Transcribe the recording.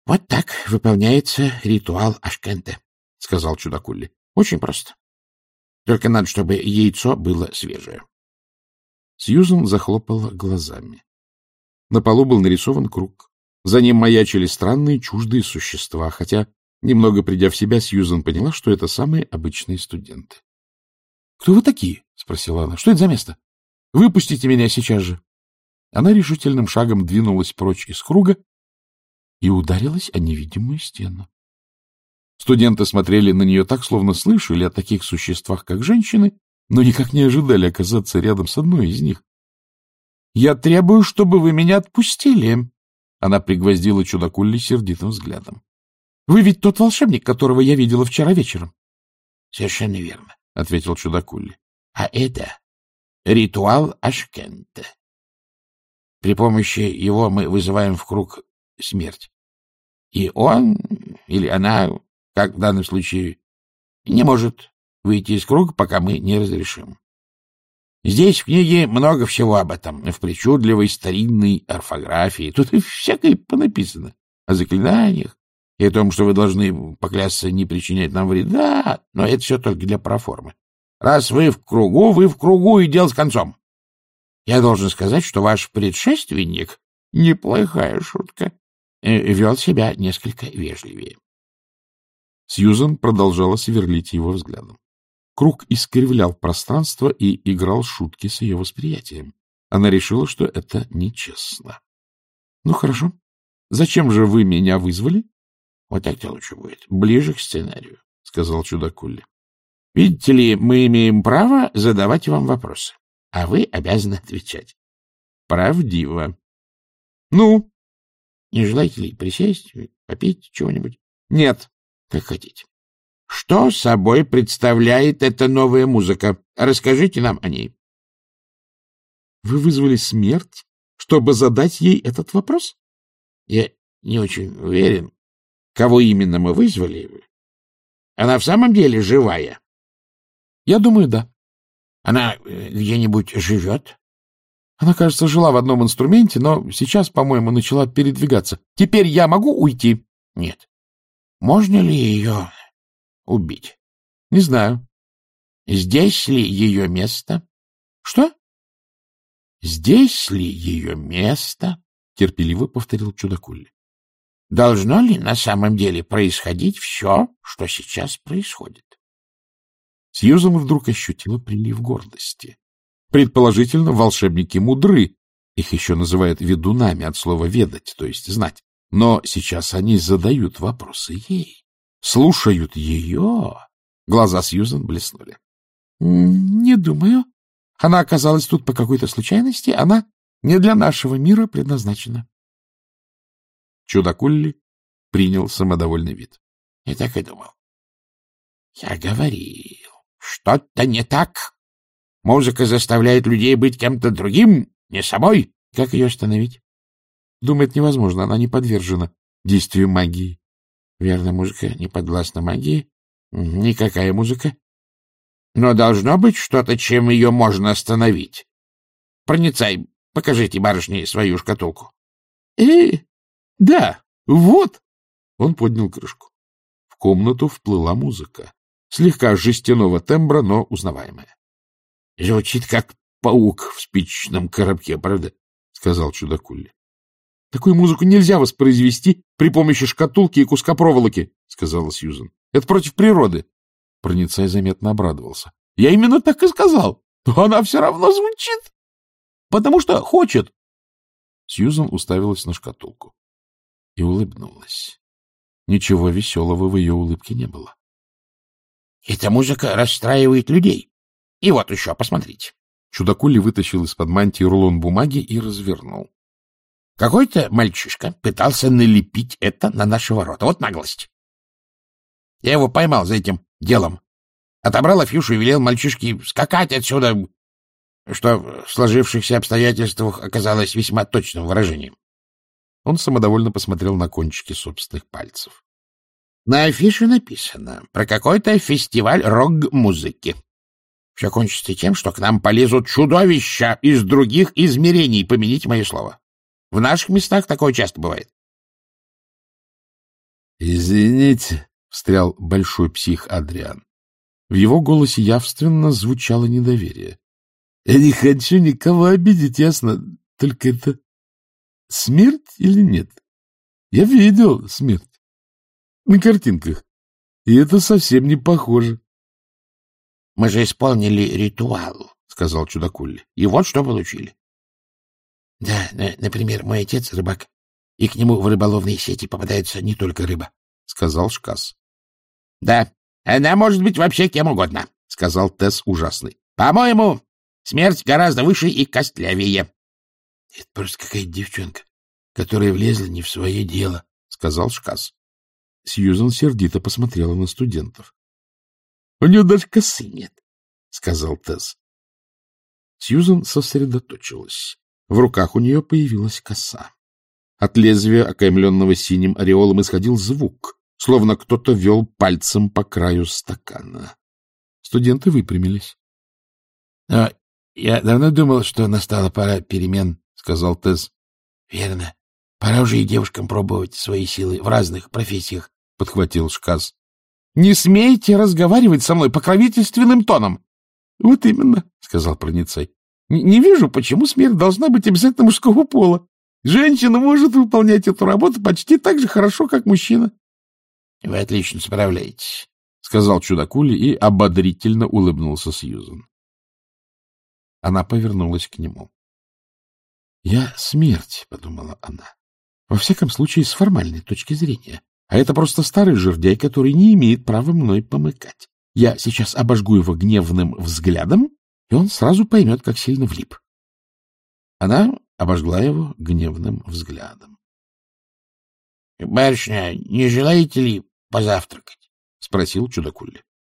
— Вот так выполняется ритуал Ашкенте, — сказал Чудакулли. — Очень просто. Только надо, чтобы яйцо было свежее. Сьюзен захлопала глазами. На полу был нарисован круг. За ним маячили странные чуждые существа, хотя, немного придя в себя, Сьюзен поняла, что это самые обычные студенты. — Кто вы такие? — спросила она. — Что это за место? Выпустите меня сейчас же. Она решительным шагом двинулась прочь из круга и ударилась о невидимую стену. Студенты смотрели на нее так, словно слышали о таких существах, как женщины, но никак не ожидали оказаться рядом с одной из них. — Я требую, чтобы вы меня отпустили. Она пригвоздила Чудакулли сердитым взглядом. — Вы ведь тот волшебник, которого я видела вчера вечером. — Совершенно верно, — ответил Чудакулли. — А это ритуал Ашкенте. При помощи его мы вызываем в круг смерть. И он или она, как в данном случае, не может выйти из круга, пока мы не разрешим. Здесь в книге много всего об этом, в причудливой старинной орфографии. Тут и всякое понаписано о заклинаниях и о том, что вы должны поклясться не причинять нам вреда, но это все только для проформы. Раз вы в кругу, и дело с концом. Я должен сказать, что ваш предшественник, неплохая шутка, вел себя несколько вежливее. Сьюзен продолжала сверлить его взглядом. Круг искривлял пространство и играл шутки с ее восприятием. Она решила, что это нечестно. — Ну, хорошо. Зачем же вы меня вызвали? — Вот так-то лучше будет. Ближе к сценарию, — сказал Чудакулли. — Видите ли, мы имеем право задавать вам вопросы, а вы обязаны отвечать. Правдиво. — Ну? Не желаете ли присесть, попить чего-нибудь? — Нет. — Как хотите. Что собой представляет эта новая музыка? Расскажите нам о ней. Вы вызвали смерть, чтобы задать ей этот вопрос? Я не очень уверен, кого именно мы вызвали. Она в самом деле живая? Я думаю, да. Она где-нибудь живет? Она, кажется, жила в одном инструменте, но сейчас, по-моему, начала передвигаться. Теперь я могу уйти? Нет. Можно ли ее убить? Не знаю. Здесь ли ее место? Что? Здесь ли ее место? Терпеливо повторил Чудакулли. Должно ли на самом деле происходить все, что сейчас происходит? Сьюзен вдруг ощутила прилив гордости. Предположительно, волшебники мудры. Их еще называют ведунами от слова «ведать», то есть «знать». Но сейчас они задают вопросы ей. Слушают ее. Глаза Сьюзен блеснули. — Не думаю. Она оказалась тут по какой-то случайности. Она не для нашего мира предназначена. Чудакулли принял самодовольный вид. — Я так и думал. — Я говорил, что-то не так. Музыка заставляет людей быть кем-то другим, не собой. Как ее остановить? Думает, невозможно. Она не подвержена действию магии. Верно, музыка не подвластна магии. Никакая музыка. Но должно быть что-то, чем ее можно остановить. Проницай, покажите барышне свою шкатулку. Да, вот. Он поднял крышку. В комнату вплыла музыка. Слегка жестяного тембра, но узнаваемая. — Звучит как паук в спичечном коробке, правда? — сказал Чудакулли. — Такую музыку нельзя воспроизвести при помощи шкатулки и куска проволоки, — сказала Сьюзен. — Это против природы. Проницай заметно обрадовался. — Я именно так и сказал. Но она все равно звучит. Потому что хочет. Сьюзен уставилась на шкатулку и улыбнулась. Ничего веселого в ее улыбке не было. — Эта музыка расстраивает людей. И вот еще, посмотрите. Чудакулли вытащил из-под мантии рулон бумаги и развернул. Какой-то мальчишка пытался налепить это на наши ворота. Вот наглость. Я его поймал за этим делом. Отобрал афишу и велел мальчишке скакать отсюда, что в сложившихся обстоятельствах оказалось весьма точным выражением. Он самодовольно посмотрел на кончики собственных пальцев. На афише написано про какой-то фестиваль рок-музыки. Все кончится тем, что к нам полезут чудовища из других измерений, помяните мое слово. В наших местах такое часто бывает. Извините, — встрял большой псих Адриан. В его голосе явственно звучало недоверие. — Я не хочу никого обидеть, ясно? Только это смерть или нет? Я видел смерть на картинках, и это совсем не похоже. — Мы же исполнили ритуал, — сказал чудакулли, — и вот что получили. — Да, например, мой отец рыбак, и к нему в рыболовные сети попадается не только рыба, — сказал Шкас. — Да, она может быть вообще кем угодно, — сказал Тесс ужасный. — По-моему, смерть гораздо выше и костлявее. — Это просто какая-то девчонка, которая влезла не в свое дело, — сказал Шкас. Сьюзан сердито посмотрела на студентов. — У нее даже косы нет, — сказал Тесс. Сьюзан сосредоточилась. В руках у нее появилась коса. От лезвия, окаймленного синим ореолом, исходил звук, словно кто-то вел пальцем по краю стакана. Студенты выпрямились. — Но я давно думал, что настала пора перемен, — сказал Тесс. — Верно. Пора уже и девушкам пробовать свои силы в разных профессиях, — подхватил Шкас. — Не смейте разговаривать со мной покровительственным тоном. — Вот именно, — сказал Проницай. — Не вижу, почему смерть должна быть обязательно мужского пола. Женщина может выполнять эту работу почти так же хорошо, как мужчина. — Вы отлично справляетесь, — сказал чудакули и ободрительно улыбнулся Сьюзан. Она повернулась к нему. — Я смерть, — подумала она. Во всяком случае, с формальной точки зрения. А это просто старый жердяй, который не имеет права мной помыкать. Я сейчас обожгу его гневным взглядом, и он сразу поймет, как сильно влип. Она обожгла его гневным взглядом. — Барышня, не желаете ли позавтракать? — спросил чудакулли.